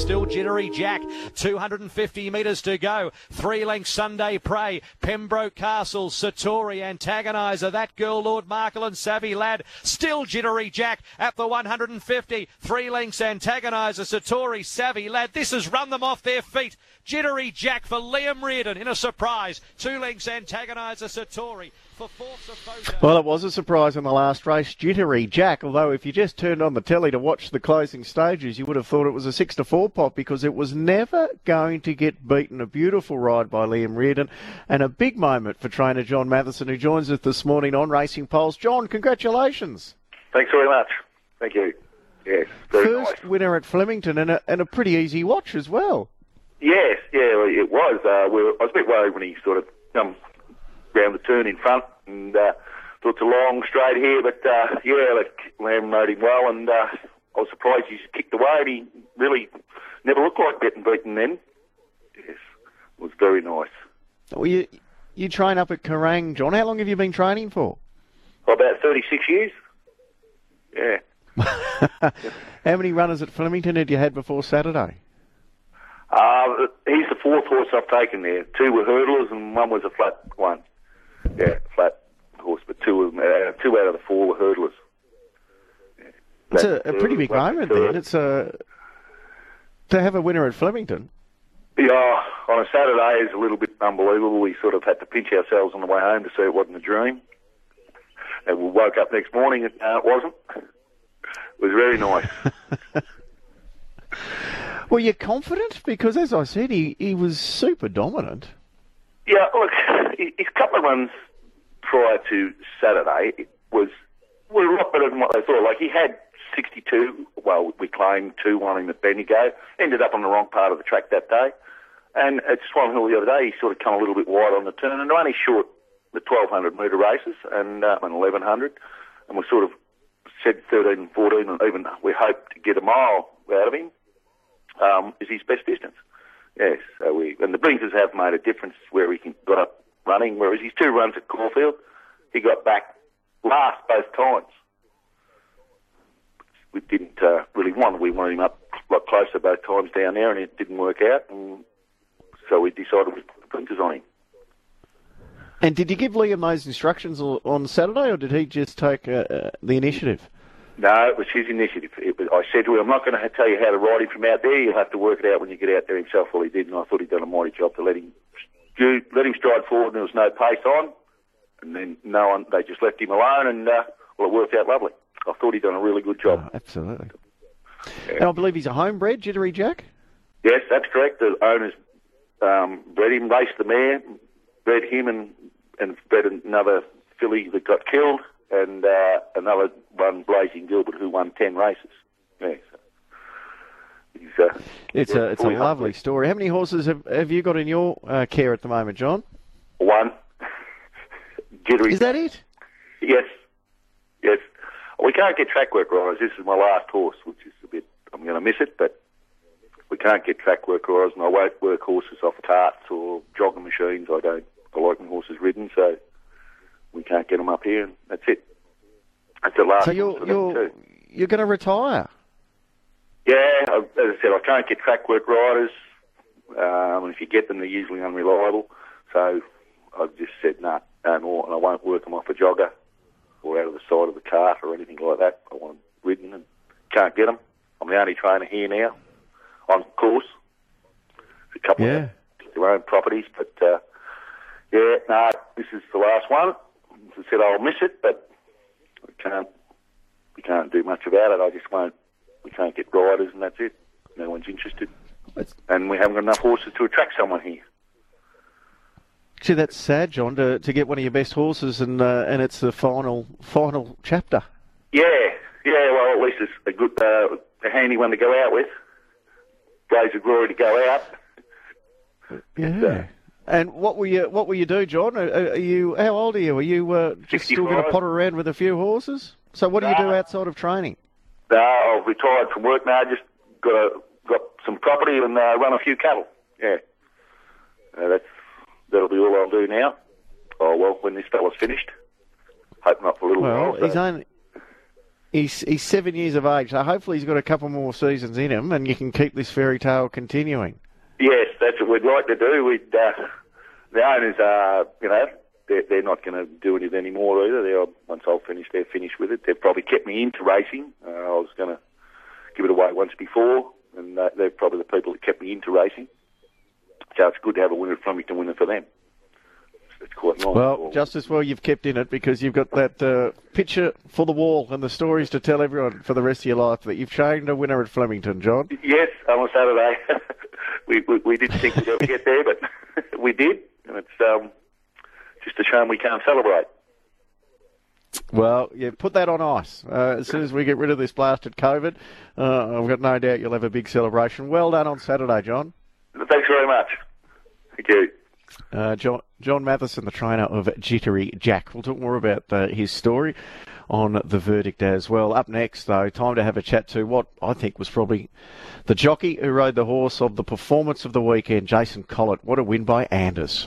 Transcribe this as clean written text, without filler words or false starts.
Still Jittery Jack. 250 metres to go. 3 lengths Sunday Prey. Pembroke Castle. Satori Antagonizer. That Girl Lord Markle and Savvy Lad. Still Jittery Jack at the 150. 3 lengths Antagonizer. Satori Savvy Lad. This has run them off their feet. Jittery Jack for Liam Reardon in a surprise. 2 lengths Antagonizer Satori for fourth of photo. Well, it was a surprise in the last race, Jittery Jack, although if you just turned on the telly to watch the closing stages, you would have thought it was a 6-4 pot because it was never going to get beaten. A beautiful ride by Liam Reardon and a big moment for trainer John Matheson, who joins us this morning on Racing Pulse. John, congratulations. Thanks very much. Thank you. Yes, very First nice. winner at Flemington and a pretty easy watch as well. Yes, yeah, it was. I was a bit worried when he sort of come round the turn in front and thought it's a long straight here, but Lamb rode him well, and I was surprised he kicked away, and he really never looked like getting beaten then. Yes, it was very nice. Well, you train up at Kerrang, John. How long have you been training for? About 36 years. Yeah. How many runners at Flemington had you had before Saturday? He's the fourth horse I've taken there. 2 were hurdlers and 1 was a flat one. Yeah, flat horse, but 2 out of the 4 were hurdlers. Yeah. It's a pretty big moment then. It's to have a winner at Flemington. Yeah, on a Saturday is a little bit unbelievable. We sort of had to pinch ourselves on the way home to see it wasn't a dream. And we woke up next morning and it wasn't. It was very nice. Were you confident? Because, as I said, he was super dominant. Yeah, look, his couple of runs prior to Saturday were a lot better than what they thought. Like, he had 62, well, we claimed 2 on him at Bendigo, ended up on the wrong part of the track that day. And at Swan Hill the other day, he sort of come a little bit wide on the turn, and only short the 1,200 metre races and 1,100. And we sort of said 13 and 14, and even we hoped to get a mile out of him. Is his best distance. Yes, and the blinkers have made a difference where he got up running, whereas his 2 runs at Caulfield, he got back last both times. We didn't really want. We wanted him up a lot closer both times down there, and it didn't work out, and so we decided we'd put the blinkers on him. And did you give Liam those instructions on Saturday, or did he just take the initiative? No, it was his initiative. I said to him, I'm not going to tell you how to ride him from out there. You'll have to work it out when you get out there himself. Well, he did, and I thought he'd done a mighty job to let him stride forward, and there was no pace on. And then they just left him alone, and it worked out lovely. I thought he'd done a really good job. Oh, absolutely. Yeah. And I believe he's a homebred, Jittery Jack? Yes, that's correct. The owners bred him, raced the mare, bred him, and bred another filly that got killed, and another one, Blazing Gilbert, who won 10 races. Yeah, so it's a lovely story. How many horses have you got in your care at the moment, John? 1. Jittery. Is that it? Yes. We can't get track work riders. This is my last horse, which is a bit, I'm going to miss it, but we can't get track work riders, and I won't work horses off carts or jogging machines. I like my horses ridden, so we can't get them up here, and that's it. That's the last. So you're going to retire? Yeah, as I said, I can't get track work riders. And if you get them, they're usually unreliable. So I've just said no more, and I won't work them off a jogger or out of the side of the cart or anything like that. I want them ridden and can't get them. I'm the only trainer here now on course. There's a couple of their own properties, but this is the last one. As I said, I'll miss it, but we can't do much about it. We can't get riders, and that's it. No one's interested. And we haven't got enough horses to attract someone here. Gee, that's sad, John, to get one of your best horses and it's the final chapter. Yeah, well, at least it's a good, a handy one to go out with. Blaze of glory to go out. Yeah. So. And what will you do, John? Are you, how old are you? Are you just still going to potter around with a few horses? So what do you do outside of training? No, I've retired from work now. Just got some property and run a few cattle. Yeah, that'll be all I'll do now. Oh well, when this fella's finished, hope not for a little while. Well, He's 7 years of age, so hopefully he's got a couple more seasons in him, and you can keep this fairy tale continuing. Yes, that's what we'd like to do. The owners are, they're not going to do it anymore either. Once I'll finish, they're finished with it. They've probably kept me into racing. I was going to give it away once before, and they're probably the people that kept me into racing. So it's good to have a winner at Flemington winner for them. It's quite nice. Well, just as well you've kept in it, because you've got that picture for the wall and the stories to tell everyone for the rest of your life that you've trained a winner at Flemington, John. Yes, on Saturday. we didn't think we'd ever get there, but we did, and it's just a shame we can't celebrate. Well, yeah, put that on ice. As soon as we get rid of this blasted COVID, I've got no doubt you'll have a big celebration. Well done on Saturday, John. Thanks very much. Thank you. John Matheson, the trainer of Jittery Jack. We'll talk more about his story on the verdict as well. Up next, though, time to have a chat to what I think was probably the jockey who rode the horse of the performance of the weekend, Jason Collett. What a win by Anders.